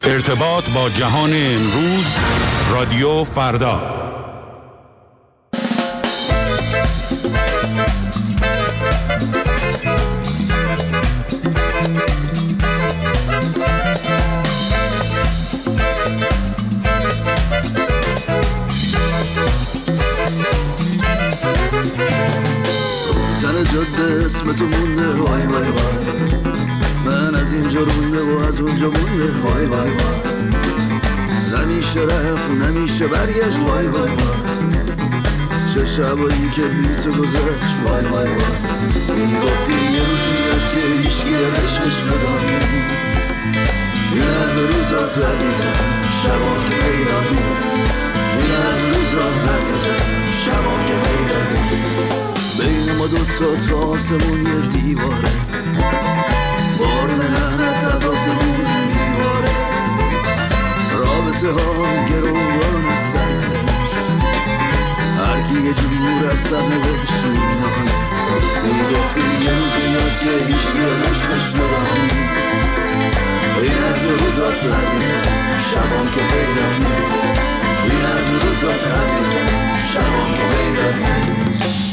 ارتباط با جهان امروز، رادیو فردا. زن جاده اسم تو مونده، وای وای وای، من از اینجا رونده و از اونجا مونده، وای وای وای، نمیشه رفت نمیشه برگشت، وای وای وای، چه شبایی که بی تو گذشت، وای وای وای، میگفتی یه روز میاد که هیچکی از عشقش جدا نیست، این از روزات عزیزم شبا که پیدا نیست، این از روزات عزیزم شبا که پیدا نیست، بین ما دوتا تا آسمون یه دیواره، بارون لعنت از آسمون میباره، رابطه ها گروگان سرنوشت، هرکی یه جور از سرنوشت مینانه، میگفتی یه روز میاد که هیچکی از عشقش جدا نیست، این از روزات عزیزم شبام که پیدا نیست، این از روزات عزیزم شبام که پیدا نیست.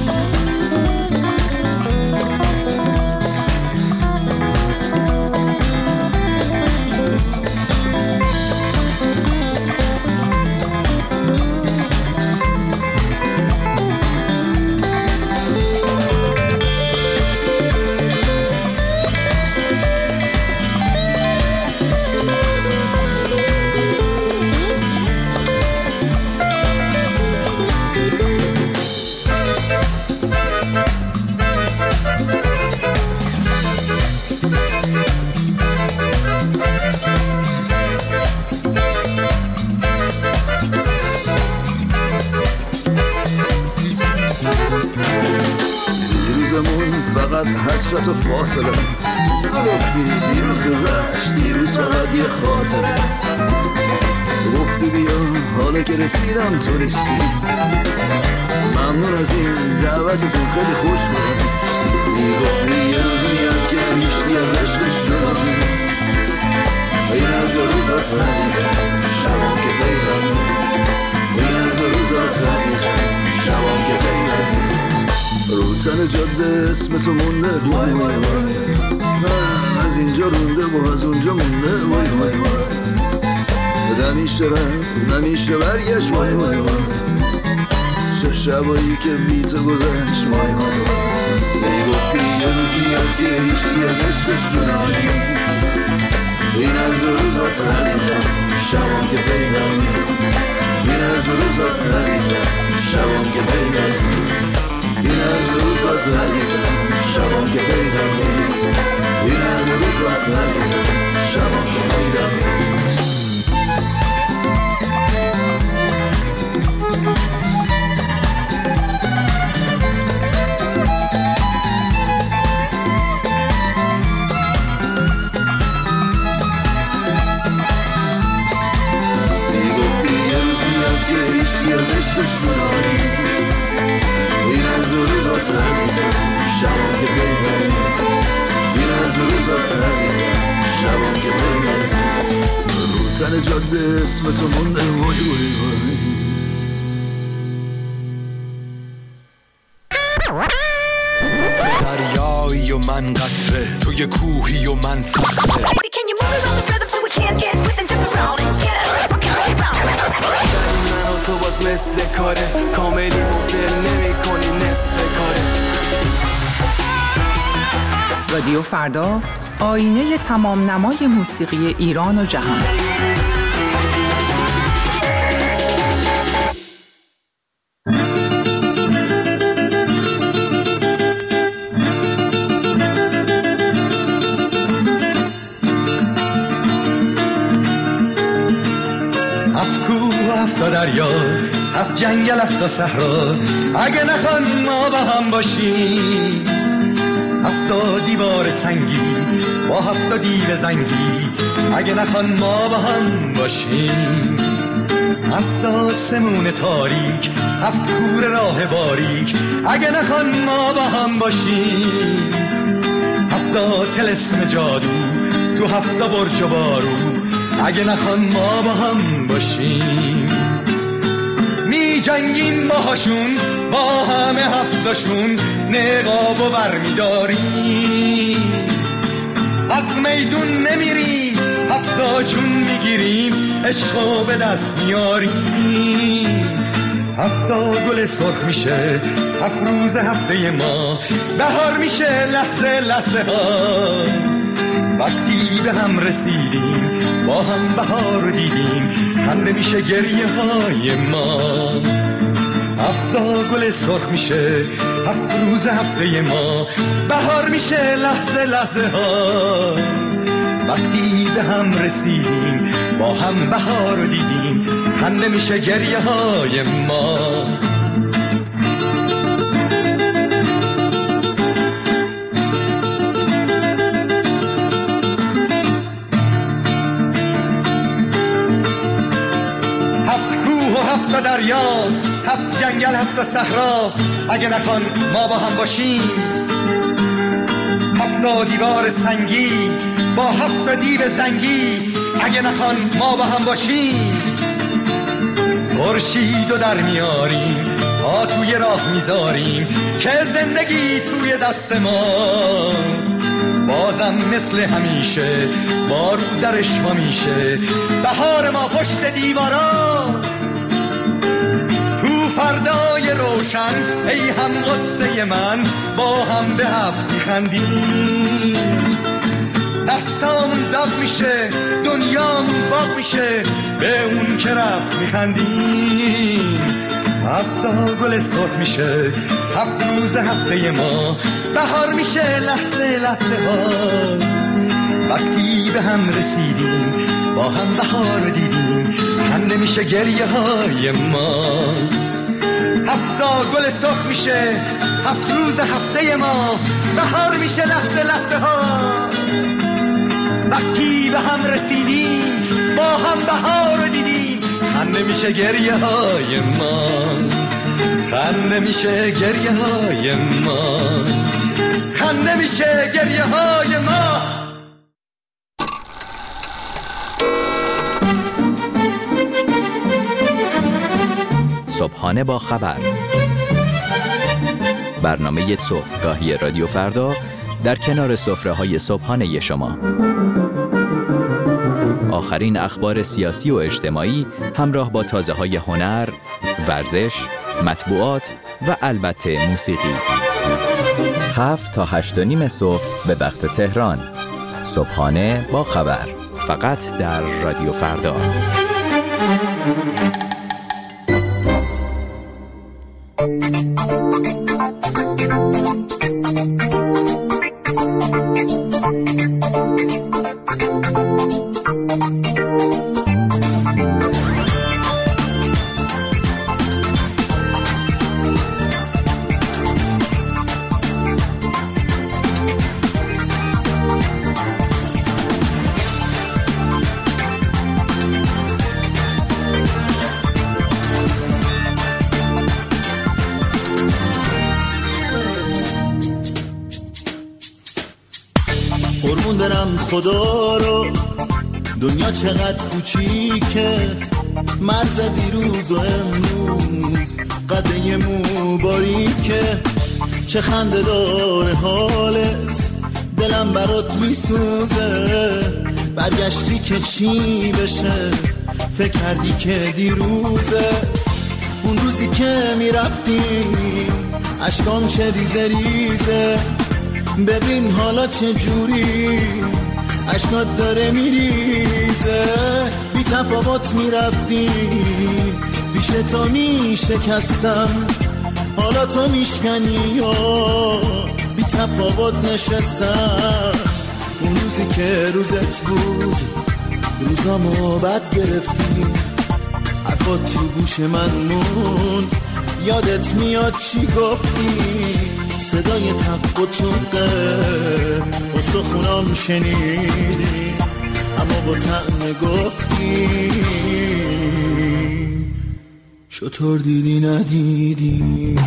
فقط حسرت و فاصله، تو گفتی دیروز گذشت، دیروز فقط یه خاطره، گفتی بیا حالا که رسیدم تو نیستی، ممنون از این دعوتتون خیلی خوش بود، میگفتی یه روز میاد که هیچکی از عشقش جدا نیست، این از روزات عزیزم شبام که پیدا نیست، این از روزات عزیزم شبام که پیدا نیست، رو تن جاده اسم تو مونده، وای وای وای، من از اینجا رونده و از اونجا مونده، وای وای وای، نمیشه رفت نمیشه برگشت، وای وای وای، چه شبایی که بی تو گذشت، وای وای وای، میگفتی یه روز میاد که هیچکی از عشقش جدا نیست، این از روزات عزیزم شبام که پیدا نیست، این از روزات عزیزم شبام که پیدا نیست، این از روزات عزیزم شبام که پیدا نیست، این از روزات عزیزم شبام که پیدا نیست. میگفتی یه روز میاد که هیچکی از عشقش جدا نیست، این از روزات عزیزم شبام که پیدا نیست، این از روزات عزیزم شبام که پیدا نیست، رو تن جاده اسم تو مونده، وای وای وای. دریایی و من قطره، توی کوهی و من صخره، من و تو باز مثل کاره، کاملی مفل نمی کنی نصف کاره. رادیو فردا، آینه تمام نمای موسیقی ایران و جهان. دریا هفت جنگل است و صحرا، اگه نخوان ما با هم باشیم، هفت دیوار سنگی با هفت دیو زنگی، اگه نخوان ما با هم باشیم، هفت آسمون تاریک، هفت کوره راه باریک، اگه نخوان ما با هم باشیم، هفت طلسم جادو تو هفت برج و بارو، اگه نخوان ما با هم باشیم. می جنگیم باهاشون با همه هفتاشون، نقاب و برمیداریم. از میدون نمیریم هفتا جون میگیریم، عشقو به دست میاریم. هفتا گل سرخ میشه هفت روز هفته ما، بهار میشه لحظه لحظه ها. وقتی به هم رسیدیم با هم بهار دیدیم، خنده میشه گریه های ما. هفتا گل سرخ میشه هفت روز هفته ما، بهار میشه لحظه لحظه ها. وقتی به هم رسیدیم با هم بهار دیدیم، خنده میشه گریه های ما. هفت کوه و هفت دریا، هفت جنگل هفت صحرا، اگه نخوان ما با هم باشیم. هفت دیوار سنگی با هفت دیو زنگی، اگه نخوان ما با هم باشیم. خورشیدو در میاریم تا توی راه میذاریم، که زندگی توی دست ماست. بازم مثل همیشه بارو درش ما میشه، بهار ما پشت دیواراست. تو فردای روشن ای هم قصه من، با هم به هفت میخندیم. دستامون داغ میشه دنیامون باغ میشه، به اون که رفت میخندیم. هفتا گل سرخ میشه هفت روز هفته ما، بهار میشه لحظه لحظه ها. وقتی به هم رسیدیم با هم بهار دیدیم، خنده میشه گریه های ما. هفتا گل سرخ میشه هفت روز هفته ما، بهار میشه لحظه لحظه ها. وقتی به هم رسیدیم با هم بهار دیدیم، خنده میشه گریه های ما. خنده میشه گریه های ما. خنده میشه گریه های ما. صبحانه با خبر، برنامه صبحگاهی رادیو فردا در کنار سفره‌های صبحانه شما. آخرین اخبار سیاسی و اجتماعی همراه با تازه‌های هنر، ورزش، مطبوعات و البته موسیقی. 7 تا 8:30 صبح به وقت تهران. صبحانه با خبر، فقط در رادیو فردا. قربون برم خدا رو، دنیا چقدر کوچیکه. مرز دیروز و امروز قده مو باریکه. چه خنده داره حالت، دلم برات میسوزه. برگشتی که چی بشه، فکر کردی که دیروزه. اون روزی که میرفتی اشکام چه ریزه ریزه. ببین حالا چه جوری اشکات داره میریزه. بی تفاوت میرفتی پیش تو میشکستم، حالا تو میشکنی یا بی تفاوت نشستم. اون روزی که روزت بود روزامو بد گرفتی، حرفات تو گوش من موند. یادت میاد چی گفتی؟ صدای تق و توقه استخونام شنیدی، اما با طعم گفتی شطور دیدی ندیدی.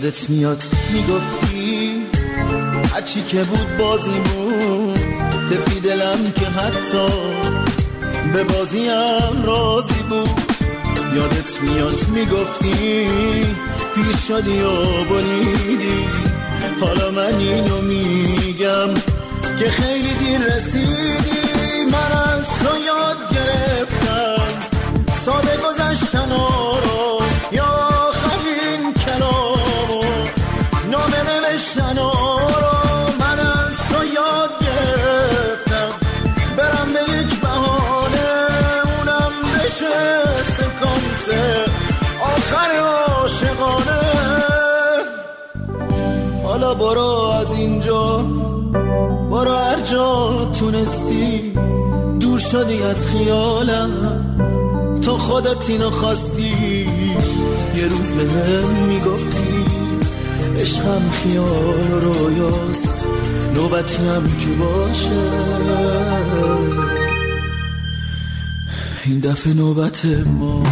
یادت میاد میگفتی هرچی که بود بازیمون، تفی دلم که حتی به بازیم راضی بود. یادت میاد میگفتی پیر شدی و بریدی، حالا من اینو میگم که خیلی دیر رسیدی. من از تو یاد گرفتم ساده گذشتن رو، یا آخرین کلامو نامه نوشتن رو. من از تو یاد گرفتم برم به یک بهانه، اونم بشه سکانس آخر عاشقانه. حالا برو از اینجا، برو هر جا تونستی، دور شدی از خیالم، تو خودت اینو خواستی. یه روز به هم میگفتی عشقم خیال و رویاست، نوبتی هم که باشه این دفعه نوبت ما.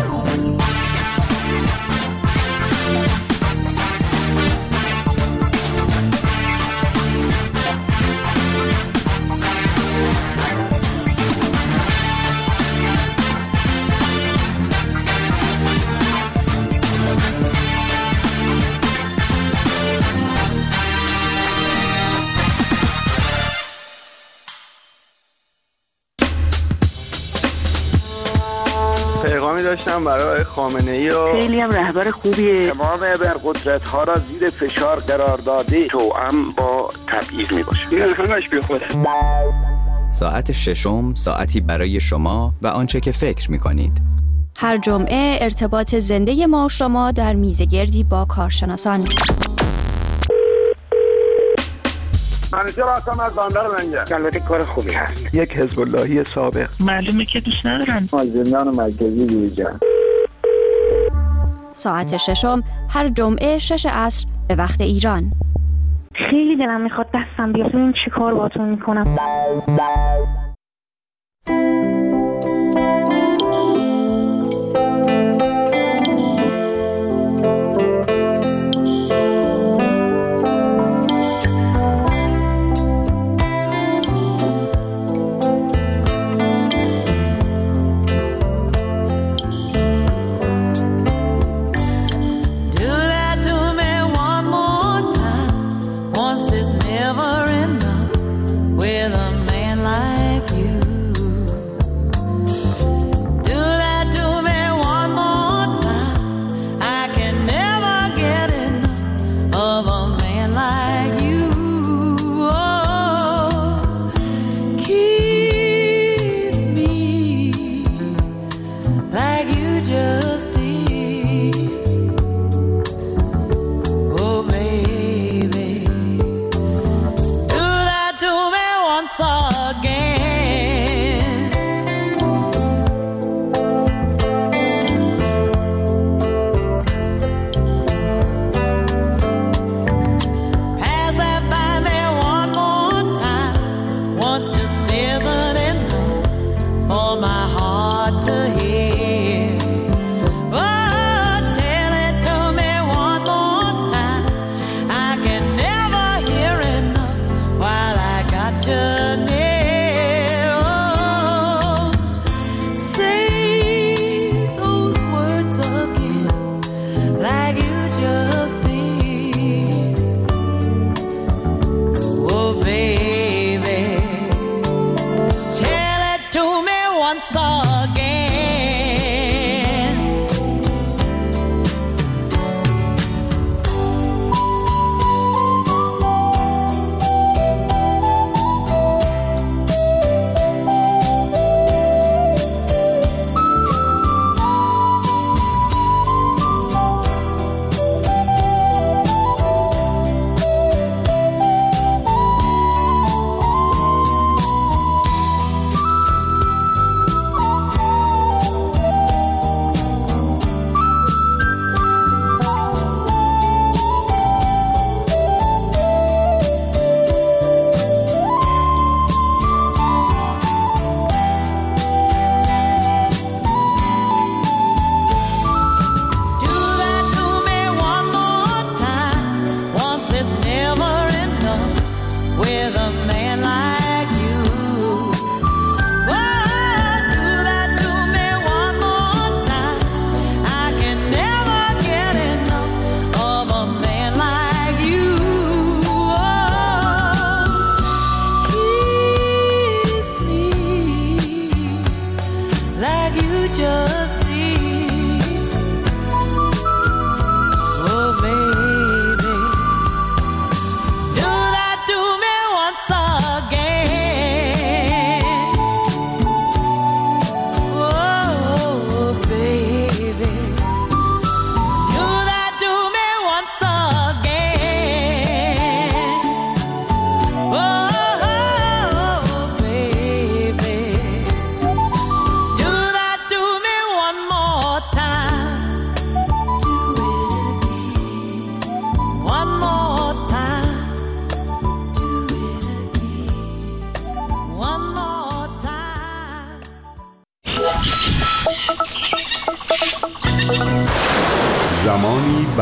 پیغامی داشتم برای خامنه‌ای و خیلی هم رهبر خوبیه. تمام ابرقدرت‌ها را زیر فشار قرار داده، توأم با تبعیض میباشه. این همش بی خوده. ساعت ششم ساعتی برای شما و آنچه که فکر می‌کنید. هر جمعه ارتباط زنده ما و شما در میزگردی با کارشناسان. منیجر هستم از بندر منجر. البته کار خوبی هست. یک حزب اللهی سابق. معلومه که دوست ندارن. از زندان مرکزی بیرون. ساعت ششم هر جمعه 6 عصر به وقت ایران. خیلی دلم میخواد دستم بیاد، این چی کار باهاتون میکنم.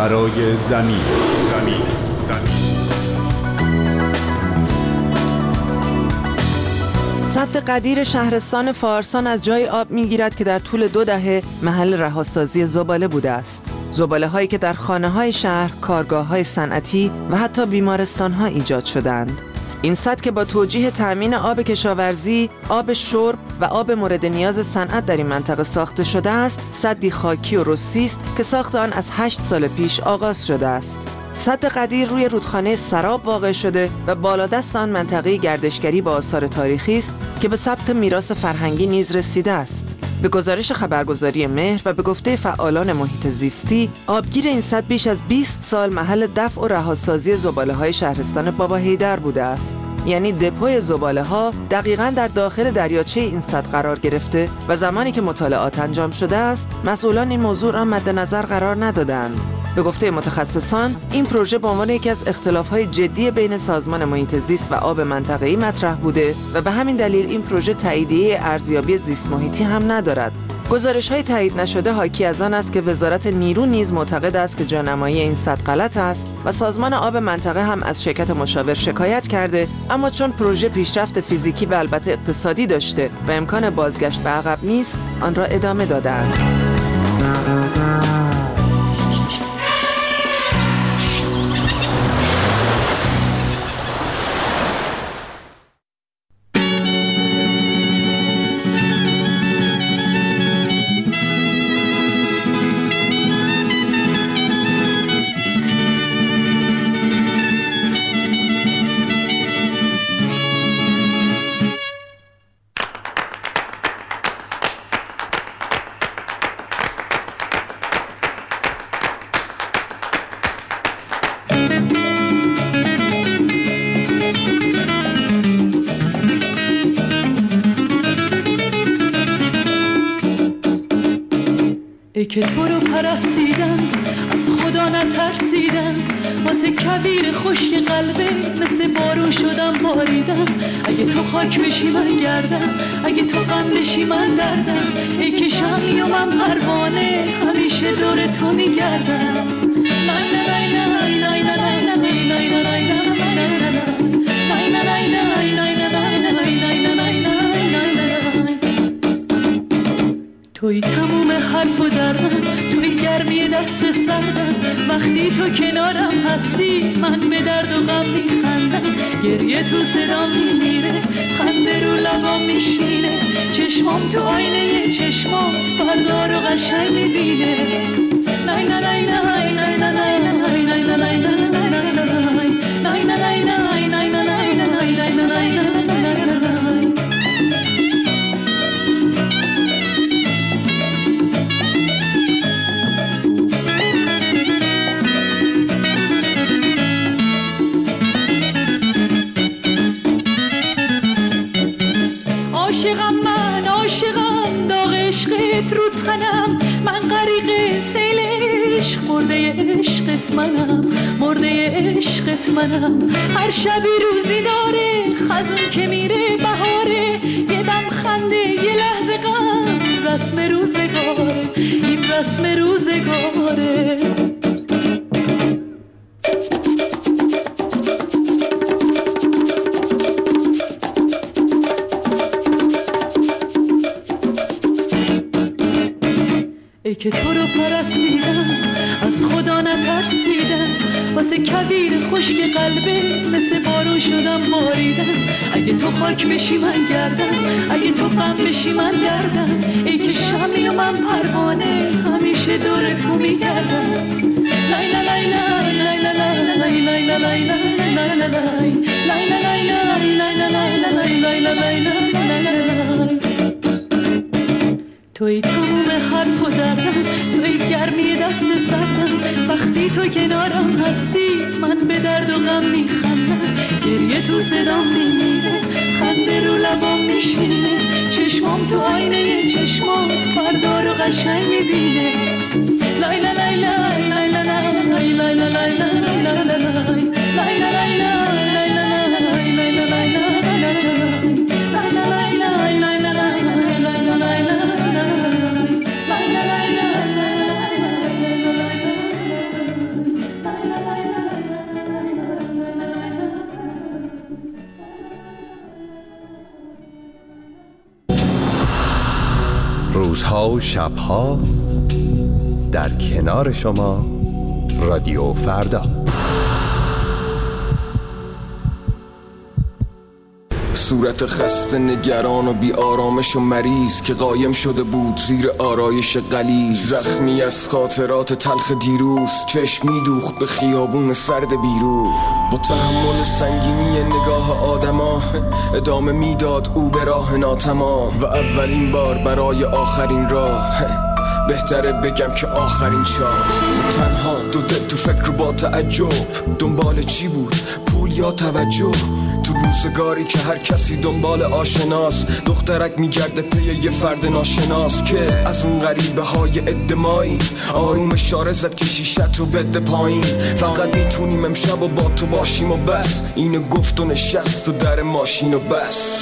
برای زمین. سد قدیر شهرستان فارسان از جای آب میگیرد که در طول 2 دهه محل رهاسازی زباله بوده است. زباله هایی که در خانه های شهر، کارگاه های صنعتی و حتی بیمارستان ها ایجاد شدند. این سد که با توجیه تأمین آب کشاورزی، آب شرب و آب مورد نیاز صنعت در این منطقه ساخته شده است، سدی خاکی و رسی است که ساخت آن از 8 سال پیش آغاز شده است. سد قدیر روی رودخانه سراب واقع شده و بالادست آن منطقه گردشگری با آثار تاریخی است که به ثبت میراث فرهنگی نیز رسیده است. به گزارش خبرگزاری مهر و به گفته فعالان محیط زیستی، آبگیر این سد بیش از 20 سال محل دفع و رهاسازی زباله‌های شهرستان بابا حیدر بوده است. یعنی دپوی زباله‌ها دقیقاً در داخل دریاچه این سد قرار گرفته و زمانی که مطالعات انجام شده است، مسئولان این موضوع را مد نظر قرار ندادند. به گفته متخصصان، این پروژه به عنوان یکی از اختلاف‌های جدی بین سازمان محیط زیست و آب منطقه‌ای مطرح بوده و به همین دلیل این پروژه تاییدیه ارزیابی زیست محیطی هم ندارد. گزارش‌های تایید نشده حاکی از آن است که وزارت نیرو نیز معتقد است که جانمایی این سد غلط است و سازمان آب منطقه هم از شرکت مشاور شکایت کرده، اما چون پروژه پیشرفت فیزیکی و البته اقتصادی داشته و امکان بازگشت به عقب نیست، آن را ادامه دادند. ای که تو رو پرستیدم از خدا نترسیدم، واسه کویر خشک قلبه مثل بارون شدم باریدم. اگه تو خاک بشی من گردم، اگه تو غم بشی من دردم. ای که شمی و من پروانه همیشه دور تو میگردم. توی تموم حرف و دردم، توی گرمی دست سردم. وقتی تو کنارم هستی من به درد و غم میخندم. گریه تو صدام میمیره، خنده رو لبام میشینه. چشمام تو آینه چشمام فردا رو قشنگ میبینه. نای نای نای نای نای نای نای نای نای عاشقم داغ عشقت رو تنم. من غریق سیل عشق، مرده عشقت منم، مرده عشقت منم. هر شبی روزی داره خزون که میره بهاره. یه دم خنده یه لحظه غم، رسم روزگاره، این رسم روزگاره. ای که تو رو پرستیدم از خدا نترسیدم، واسه کویر خشک قلبه مثل بارون شدم باریدم. اگه تو خاک بشی من گردم، اگه تو غم بشی من گردم. ای که شمی و من پروانه همیشه دور تو میگردم. لای لای لای لای لای لای لای لای لای لای لای لای لای. توی تموم حرف و دردم، توی گرمی دست سردم. وقتی تو کنارم هستی من به درد و غم میخندم. گریه تو صدام میمیره، خنده رو لبام میشینه. چشمام تو آینه چشمام فردا رو قشنگ میبینه. لای لای لای لای لای لای لای لای لای لای لای روزها و شبها در کنار شما رادیو فردا. صورت خسته نگران و بی آرامش و مریض که قایم شده بود زیر آرایش غلیظ، زخمی از خاطرات تلخ دیروز، چشم می‌دوخت به خیابون سرد بیرو. با تحمل سنگینی نگاه آدما ادامه میداد او به راه ناتمام و اولین بار برای آخرین راه بهتره بگم که آخرین چاه. تنها دو دل تو فکر با تعجب، دنبال چی بود؟ پول یا توجه؟ تو روزگاری که هر کسی دنبال آشناست، دخترک میگرده پی یه فرد ناشناس که از اون غریبه های ادمایی آروم اشاره زد که شیشه تو بده پایین. فقط میتونیم امشب و با تو باشیم و بس، اینو گفت و نشست و در ماشین و بس.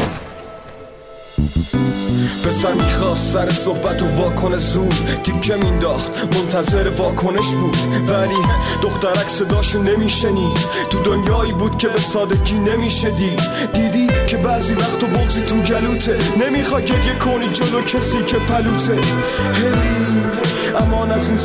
پسر میخواست سر صحبت و واکنه زود تیکه مینداخت، منتظر واکنش بود، ولی دخترک صداشو نمیشنید. تو دنیایی بود که به سادگی نمیشه دیدی که بعضی وقت و بغضی تو گلوته، نمیخوای گریه کنی جلو کسی که پلوته. امان از این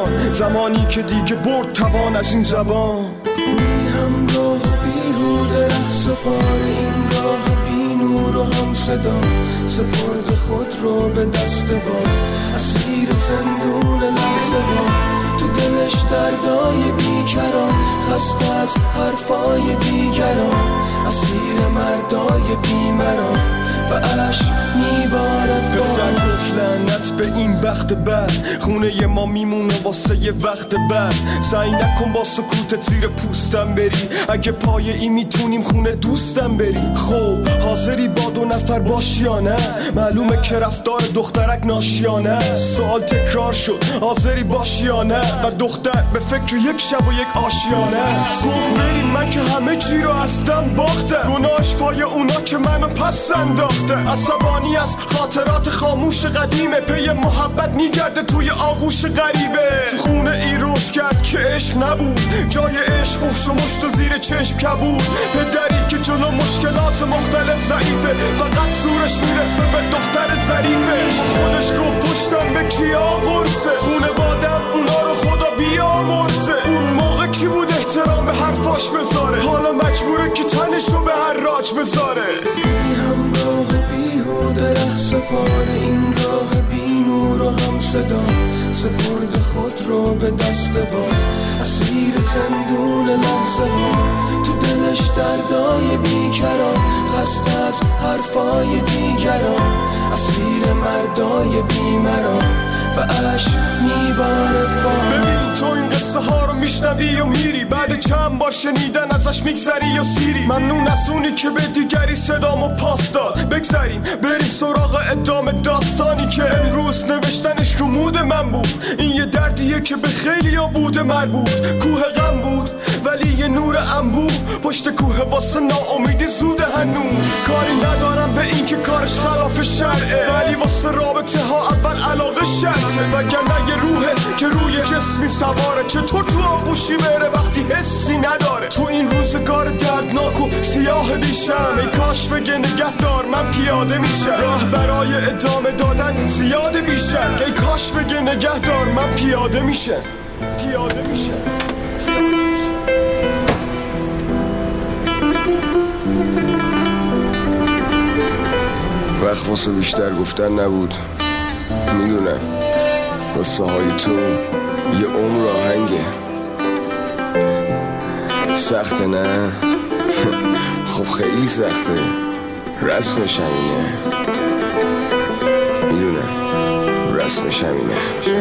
زمانی که دیگه برد توان از این زبان. بی همراه و بیهوده ره سپار این راه، بی نور و هم صدا سپرد خود رو به دست با، اسیر زندون لحظه ها. تو دلش دردای بیکران، خسته از حرفای دیگران، اسیر مردای بیمران و عشق میباره. پسر گفت لعنت به این بخت بد، خونه ی ما میمونه واسه یه وقت بعد. سعی نکن با سکوتت زیر پوستم بری، اگه پای این میتونیم خونه دوستم بری. خب حاضری با دو نفر باشی یا نه؟ معلومه که رفتار دخترک ناشیانه. سوال تکرار شد حاضری باشی یا نه؟ و دختر به فکر یک شب و یک آشیانه. گفت بریم من که همه چی رو هستم باختم، گناهش پای اونا که منو پس انداخته. عصبانی از خاطرات خاموش قدیمه، پی محبت میگرده توی آغوش غریبه. تو خونه ای روش کرد که عشق نبود، جای عشق فحش و مشت و زیر چشم کبود. پدری که جلو مشکلات مختلف ضعیفه، فقط زورش میرسه به دختر ظریفه. خودش گفت پشتم به کیا قرصه، خونوادم اونا رو خدا بیامرزه. اون موقع کی بود احترام به حرفاش بذاره، حالا مجبوره که تنشو به هر راج بذاره. بی همراه و بیهوده ره سپار این راه، بی نور و هم صدا سپرد خود رو به دست با، اسیر زندون لحظه ها. تو دلش دردای بیکران، خسته از حرفای دیگران، اسیر مردای بیمران و عشق میباره با. ببین تو این قصه ها رو میشنوی و میری، بعد چند بار شنیدن ازش میگذری و سیری. ممنون از اونی که به دیگری صدامو پاس داد. بگذریم بریم سراغ ادامه داستانی که امروز نوشتنش رو مود من بود. این یه دردیه که به خیلیا بوده مربوط. کوه غم بود ولی یه نور انبوه، پشت کوه واسه ناامیدی زوده هنوز. کاری ندارم به این که کارش خلاف شرعه، ولی واسه رابطه ها اول علاقه شرطه. وگرنه یه روحه که روی جسمی سواره، چطور تو آغوشی بره وقتی حسی نداره. تو این روزگار دردناک و سیاه بیشم، ای کاش بگه نگهدار من پیاده میشم. راه برای ادامه دادن زیاده بیشم، ای کاش بگه نگهدار من پیاده میشم. وقت واسه بیشتر گفتن نبود، میدونم واسه های تو یه عمر آهنگه. سخته نه؟ خب خیلی سخته، رسمش همینه. میدونم رسمش همینه.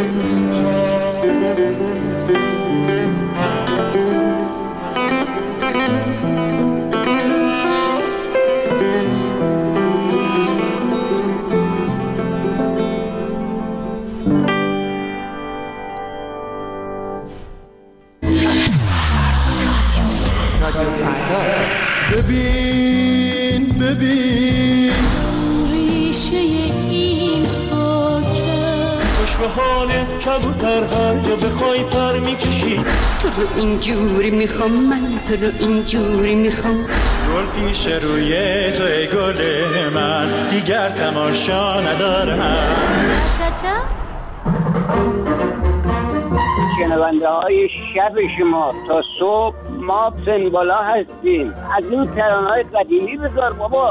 ببین ریشه این خاکه، خوش به حالت کبوتر هر جا بخوای پر میکشی. تو رو اینجوری میخوام من، تو رو اینجوری میخوام. گل پیش روی تو ای گل من، دیگر تماشا ندارم. شنونده های شب شما تا صبح ما سنبالا هستیم. از این ترانه‌های قدیمی بذار بابا.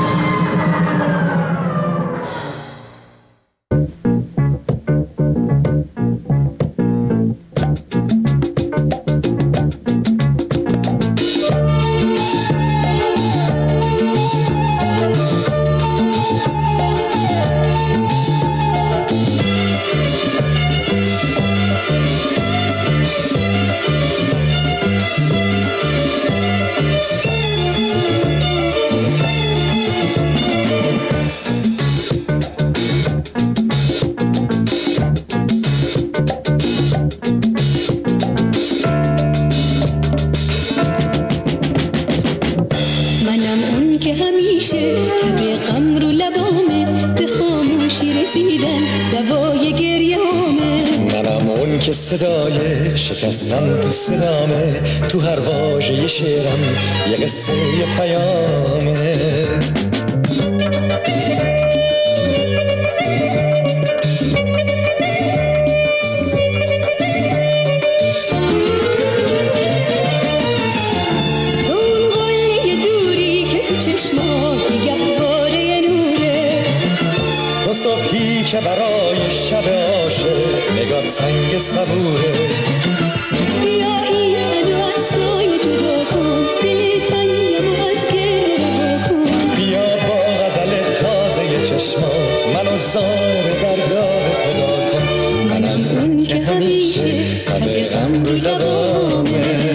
صدای شکستن تو صدامه، تو هر واژه شعرم یه قصه یه پیامه. تو اون قله دوری که تو چشماتی گهواره نوره، تو صبحی که برای شب عاشق نگات سنگ صبوره. بیا این تن و از سایه جدا کن، دل تنگم و از گره رها کن. بیا با غزل تازه چشمات منو زار درگاه خدا کن. منم اون که همیشه همه غم رو لبامه.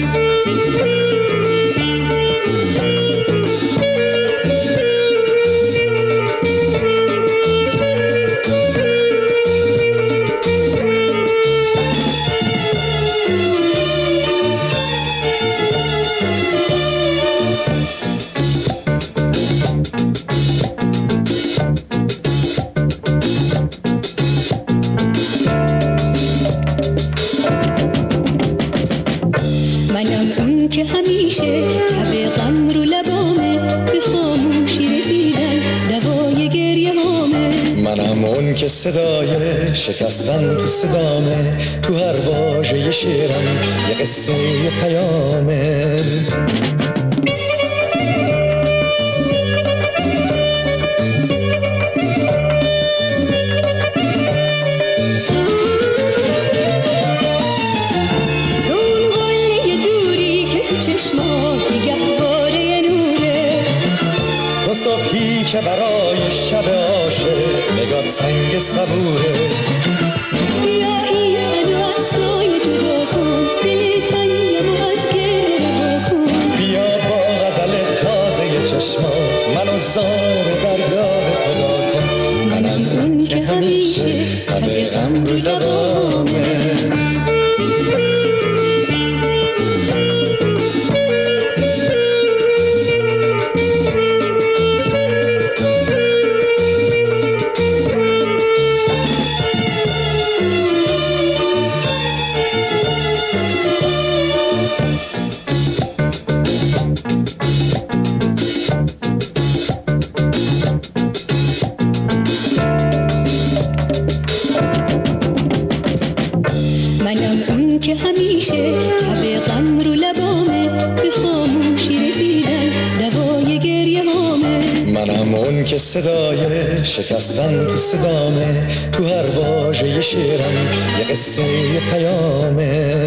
که صدای شکستن تو صدامه، تو هر واژه شعرم یه قصه یه پیامه. تو اون قله دوری که تو چشماتی گهواره نوره، تو صبحی که برای شب عاشق نگات سنگ صبوره. بیا این تن و از سایه جدا کن، دل تنگم و از گره رها کن. بیا با غزل تازه چشمات منو زار درگاه خدا کن. منم اون که همیشه همه غم رو لبامه. که صدای شکستن تو صدامه، تو هر واژه شعرم یه قصه یه پیامه.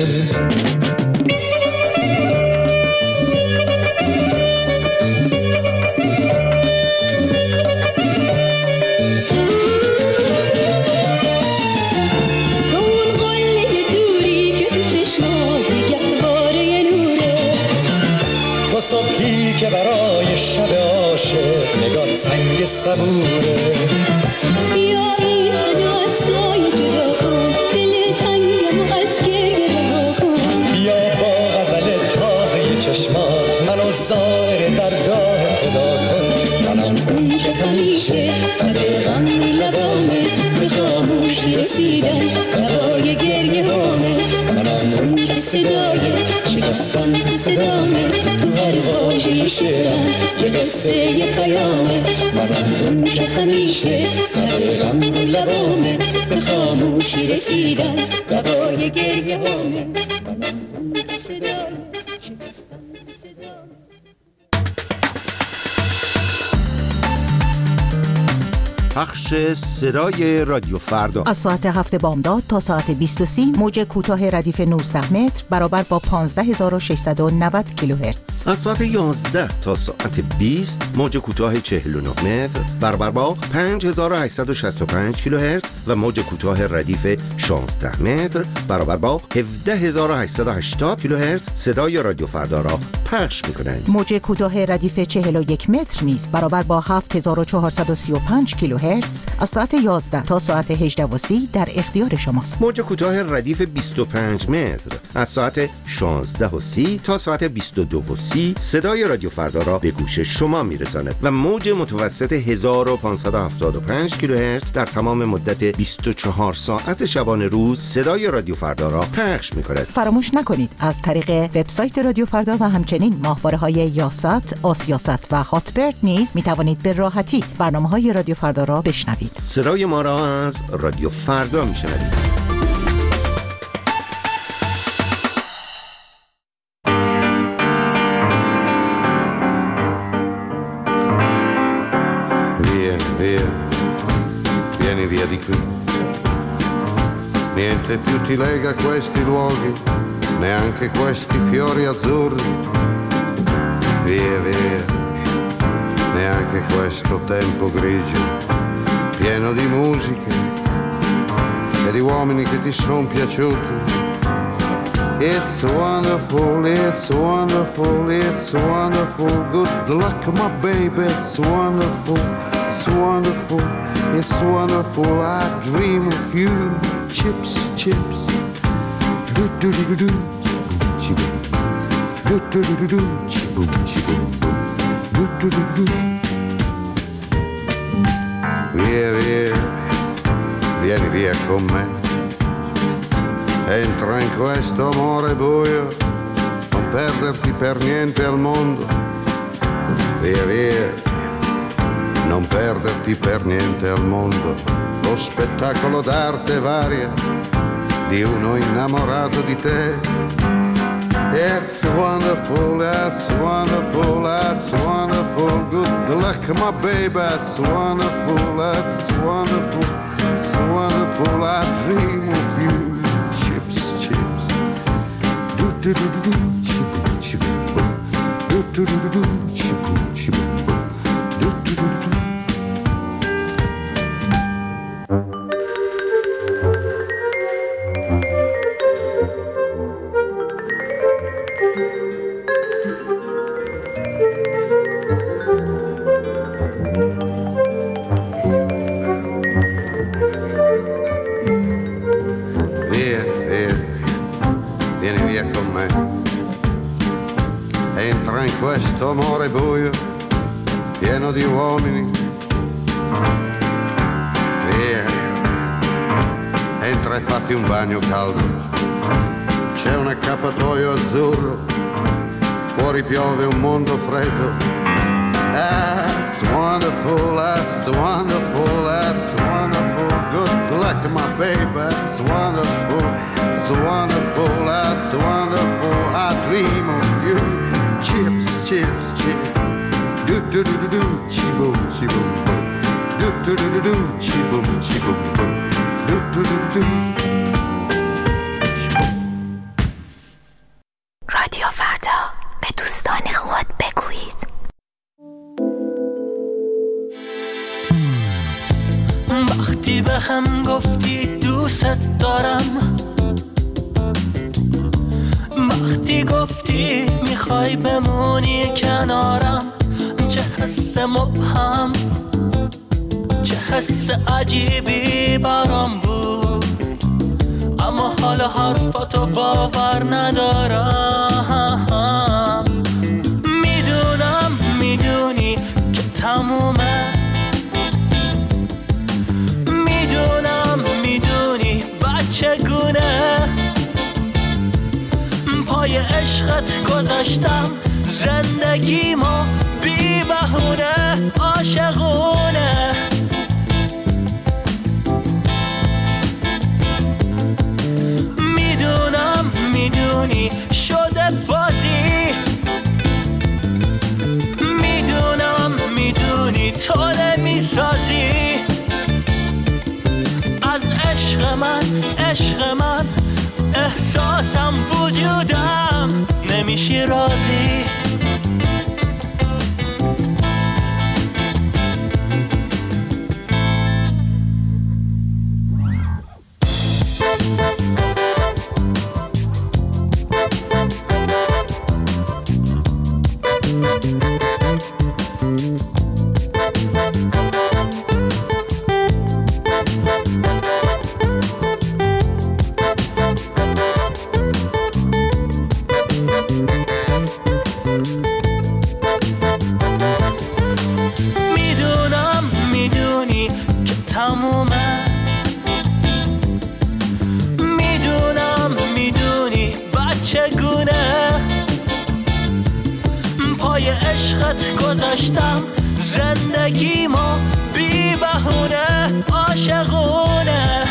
تو اون قله دوری که تو چشماتی گهواره نوره، تو صبحی که برای شب عاشق نگات سنگ صبوره. بیا این تن و از سایه جدا کن، دل تنگم و از گره رها کن. بیا با غزل تازه چشمات منو زار درگاه خدا کن. منم اون که همیشه همه غم لبامه، به خاموشی رسیدن یه قصه پیامه، منم اون که همیشه غم رو لبامه، به خاموشی رسیدن دوای گریه هامه، منم اون صدای شکستن صدامه. پخش صدای رادیو فردا از ساعت 7 بامداد تا ساعت 20:30 موج کوتاه ردیف 19 متر برابر با 15690 کیلوهرتز. از ساعت 11 تا ساعت 20 موج کوتاه 49 متر برابر با 5865 کیلوهرتز و موج کوتاه ردیف 16 متر برابر با 17880 کیلوهرتز صدای رادیو فردا را پخش می‌کنند. موج کوتاه ردیف 41 متر نیز برابر با 7435 کیلوهرتز از ساعت 11 تا ساعت 18:30 در اختیار شماست. موج کوتاه ردیف 25 متر از ساعت 16:30 تا ساعت 22:30 صدای رادیو فردا را به گوش شما میرساند و موج متوسط 1575 کیلوهرتز در تمام مدت 24 ساعت شبانه روز صدای رادیو فردا را پخش می‌کند. فراموش نکنید از طریق وبسایت رادیو فردا و همچنین ماهواره‌های یاست، آسیاست و هاتبرد نیز می‌توانید به راحتی برنامه‌های رادیو فردا را بشنوید. صدای ما را از رادیو فردا میشنوید. Vieni via di qui. Niente più ti lega questi luoghi, neanche questi fiori azzurri. Via, via. Neanche questo tempo grigio, pieno di musiche e di uomini che ti son piaciuti. It's wonderful, it's wonderful, it's wonderful. Good luck, my baby, it's wonderful, it's wonderful, it's wonderful. I dream of you. Chips, chips. Do do do do do. Chiboom. Do do do do do. Chiboom, chiboom. Do do do do. Via, via. Vieni via con me. Entra in questo amore buio, non perderti per niente al mondo. Via, via. Non perderti per niente al mondo. Lo spettacolo d'arte varia di uno innamorato di te. It's wonderful, it's wonderful, it's wonderful. Good luck, my baby, it's wonderful, it's wonderful, it's wonderful. I dream of you. Chips, chips. Do do do do do. Chiboom, chiboom. Do do do do do. Chiboom, chiboom. Do do do do do. Questo amore buio, pieno di uomini. Via, entra e fatti un bagno caldo. C'è un accappatoio azzurro, fuori piove un mondo freddo. That's wonderful, that's wonderful, that's wonderful. Good luck, my baby, that's wonderful, it's wonderful, that's wonderful. I dream of you. Chips, chips, chips. Do do do do do. Chiboom, chiboom, boom. Do do do do do. Chiboom, chiboom, boom. Do do do do do. رادیو فردا به دوستان خود بگویید. وقتی به هم گفتی دوست دارم، وقتی گفتی میخوای بمونی کنارم، چه حس مبهم، چه حس عجیبی برام بود، اما حالا حرفاتو باور ندارم. میدونم میدونی که تمومه، میدونم میدونی بچگونه پای عشقت گذاشتم، زندگی ما بی بهونه عاشقونه. میدونم میدونی شده بازی، میدونم میدونی تو نمیسازی. از عشق من احساسم وجودم نمیشی راضی. زندگی ما بی بهونه عاشقونه.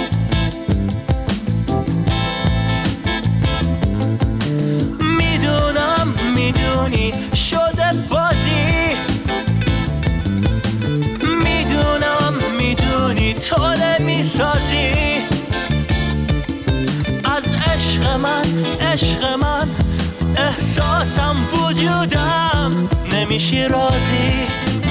میدونم میدونی شده بازی، میدونم میدونی تو نمیسازی. از عشق من احساسم وجودم نمیشی راضی.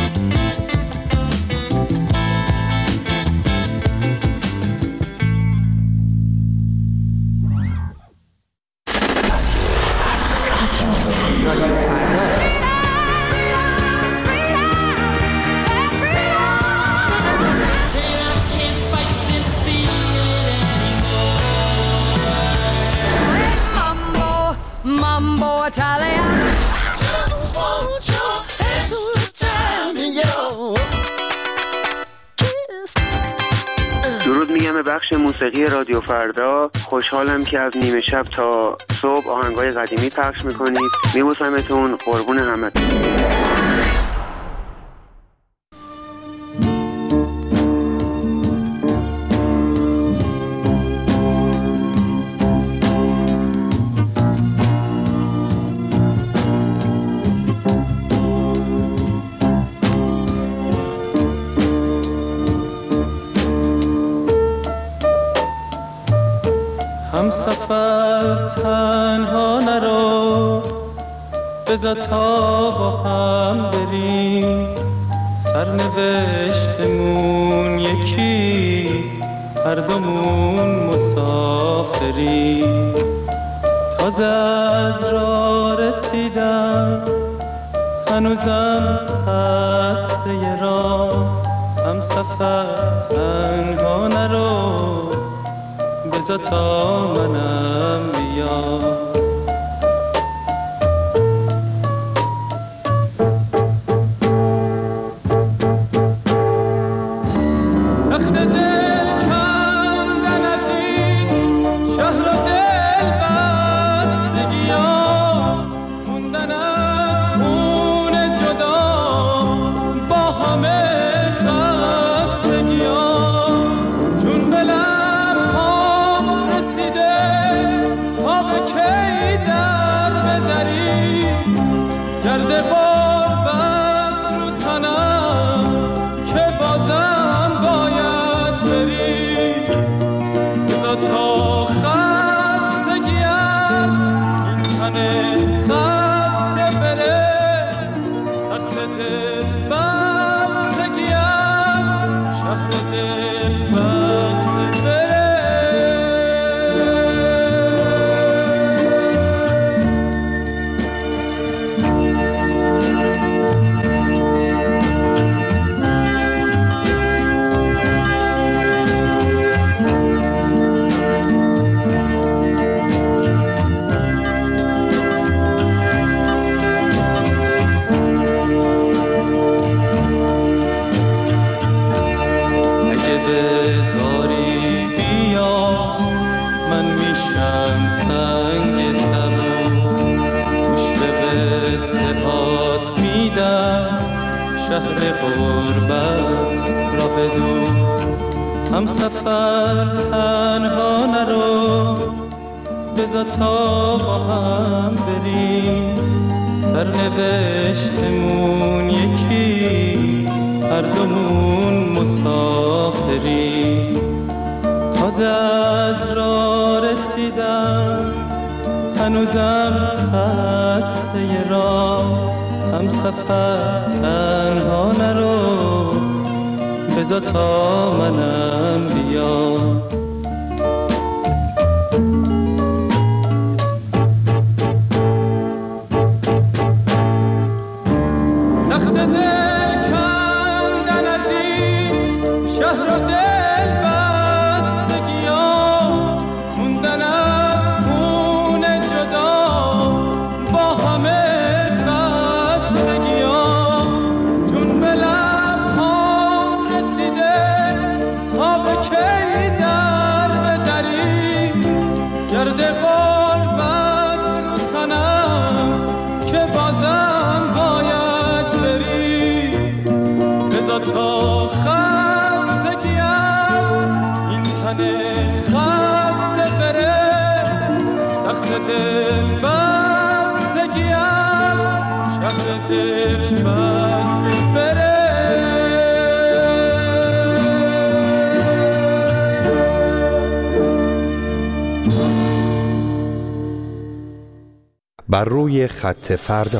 درود میگم به بخش موسیقی رادیو فردا. خوشحالم که از نیمه شب تا صبح آهنگای قدیمی پخش میکنید. میبوسمتون، قربون همتون. هم سفر تنها نرو، بذار تا با هم بریم. سرنوشتمون یکی، هر دومون مسافریم. تازه از راه رسیدم، هنوزم خسته راه. هم سفر تنها نرو، بذار تا منم بیام. شهر غربت را بدو، هم سفر تنها نرو، بذار تا با هم بریم، سرنوشتمون یکی، هر دومون مسافریم. تازه از راه رسیدم، هنوزم خسته راه، هم سفر تنها نرو، بذار تا منم بیام. سخت دل کندن از این شهر و دل بستگیام، موندن از خون جدا با همه خستگیام، چون به لبهام رسیده تا به کی در بدری، گرد غربت رو تنم که بازم باید بری، بذار تا خستگیم این تن خسته بره، سخت دل بستگیم شهر دل بسته بره. بر روی خط فردا.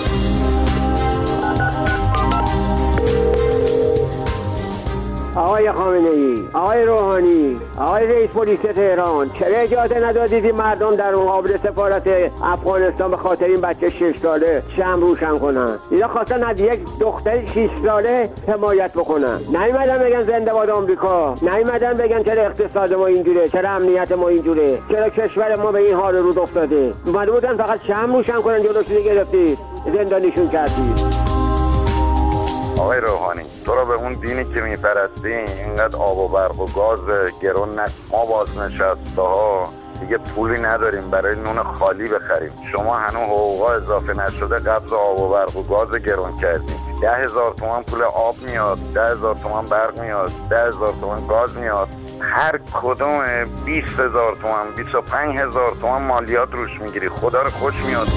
آقای خامنه‌ای، آقای روحانی، آقای رئیس پلیس تهران، چرا اجازه ندادید این مردم در مقابل سفارت افغانستان به خاطر این بچه 6 ساله شمع روشن کنن؟ اینا خواستن از یک دختر 6 ساله حمایت بکنن. نیومدن بگن زنده باد آمریکا، نیومدن بگن چرا اقتصاد ما اینجوره، چرا امنیت ما اینجوره، چرا کشور ما به این حال رو افتاده. اومده بودن فقط شمع روشن کنن، جلوشو گرفتید، زندانیشون کردید. آقای روحانی، تو را به اون دینی که میپرستی اینقدر آب و برق و گاز گرون ما بازنشسته ها دیگه پولی نداریم برای نون خالی بخریم. شما هنوز حقوقا اضافه نشده قبض آب و برق و گاز گرون کردیم. 10,000 تومان پول آب میاد، 10,000 تومان برق میاد، 10,000 تومان گاز میاد، هر کدوم 20,000 تومان 25,000 تومان مالیات روش میگیری. خدا رو خوش میاد.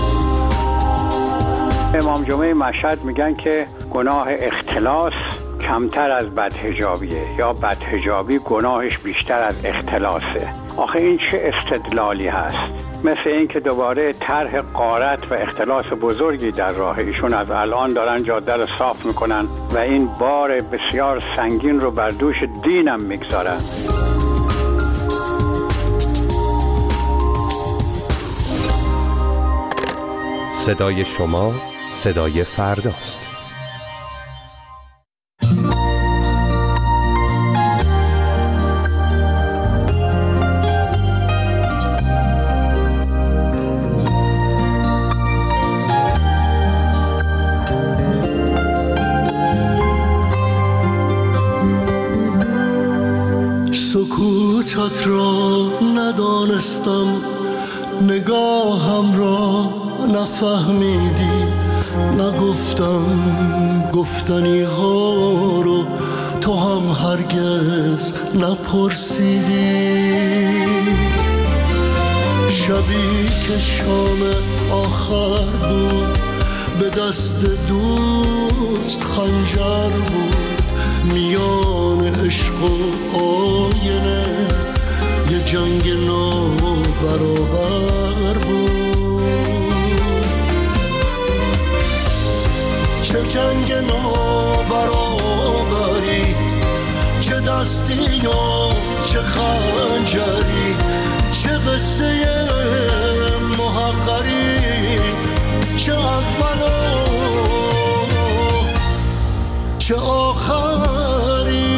امام جمعه مشهد میگن که گناه اختلاس کمتر از بدحجابیه، یا بدحجابی گناهش بیشتر از اختلاسه. آخه این چه استدلالی هست؟ مثل این که دوباره طرح غارت و اختلاس بزرگی در راه ایشون از الان دارن جاده رو صاف میکنن و این بار بسیار سنگین رو بر دوش دینم میگذارن. صدای شما صدای فرداست. سکوتت را ندانستم، نگاهم را نفهمیدی، نگفتم گفتنی ها رو تو هم هرگز نپرسیدی. شبی که شام آخر بود به دست دوست خنجر بود، میان عشق و آینه یه جنگ نابرابر بود. چه جنگ نابرابری، چه دستی یا چه خنجری، چه قصه محقری، چه اول و چه آخری.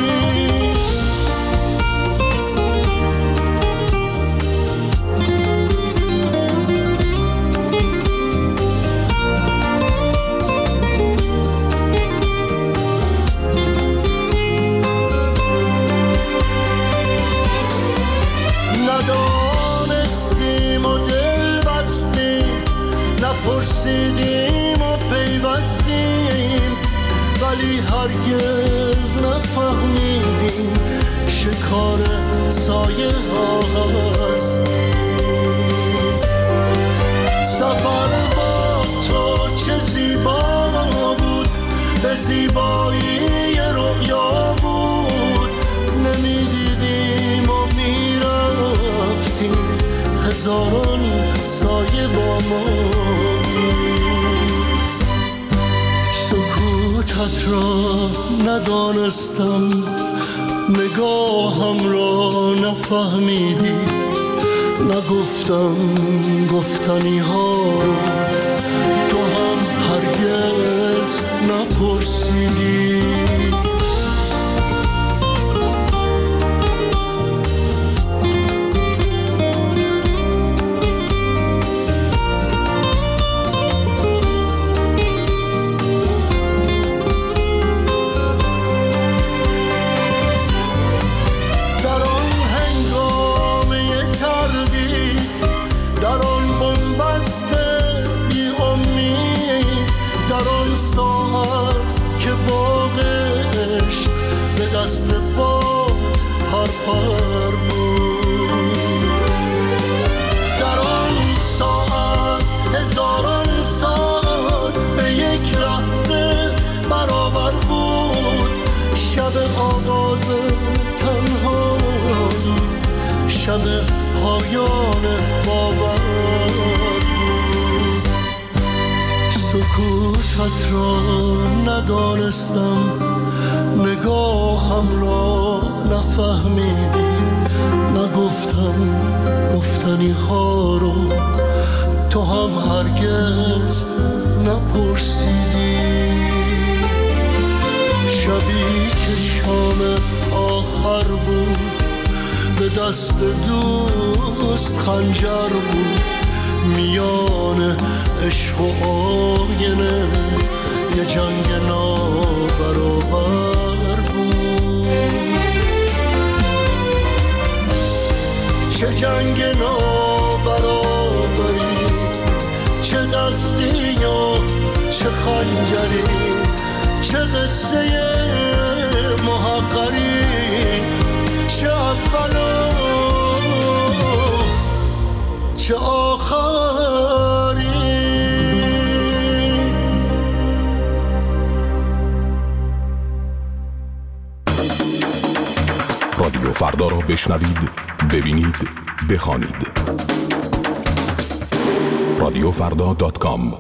ندانستیم و دل بستیم، نپرسیدیم و پیوستیم، ولی هرگز نفهمیدیم شکار سایه هاست. سفر با تو چه زیبا بود، به زیبایی رؤیا بود. نمیدیدیم و میرفتیم، هزاران سایه با ما. سکوتت را ندانستم، نگاهم را نفهمیدی. نگفتم گفتنی ها رو، تو هم هرگز نپرسیدی. دست باد پر بود. در آن ساعت هزاران سال به یک لحظه برابر بود. شب آغاز تنهایی، شب پایان باور بود. سکوتت را ندانستم، نگاهم را نفهمیدی. نگفتم گفتنی ها رو، تو هم هرگز نپرسیدی. شبی که شام آخر بود، به دست دوست خنجر بود. میان عشق و آینه یه جنگ نابرابر بود. چه جنگ نابرابری، چه دستی و چه خنجری، چه قصه محقری، چه اول و چه آخری. رادیو فردا را بشنوید، ببینید، بخوانید. radiofrda.com.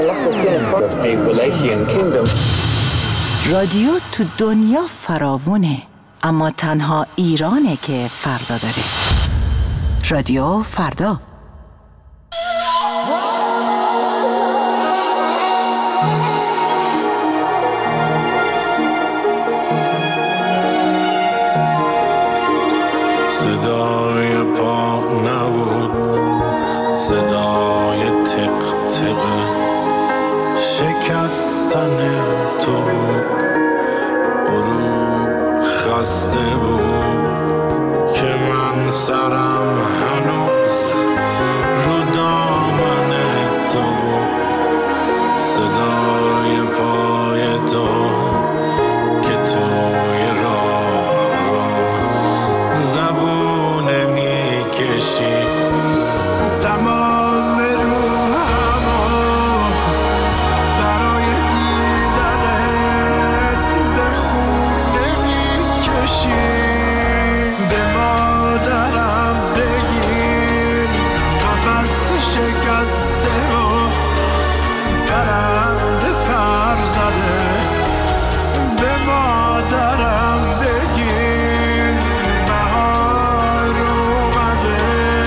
رادیو تو دنیا فراوونه، اما تنها ایرانه که فردا داره. رادیو فردا. صدای پا نبود، صدای تق تق شکستن تو بود. غروب خسته بود که من سرم هنوز رو دامن تو بود. صدای پای تو که توی راه زبونه میکشی. تمام روحمو برای دیدنت به خونه میکشی. به مادرم بگیر قفس شکسته و پرنده پر زده. به مادرم بگیر بهار اومده،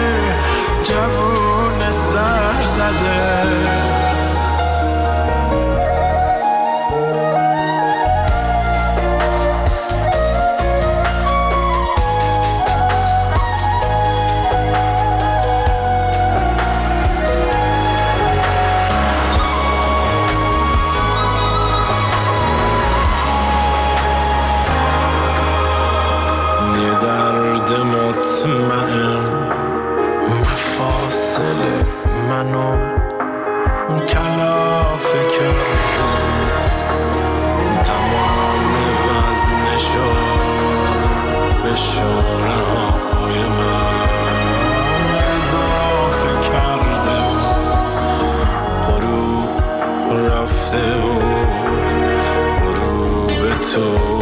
جوون سر زده. یه درد مطمئن مفاصل منو کلافه کرده بود. تمام وزنشو به شونه های من اضافه کرده بود. غروب رفته بود، غروب تو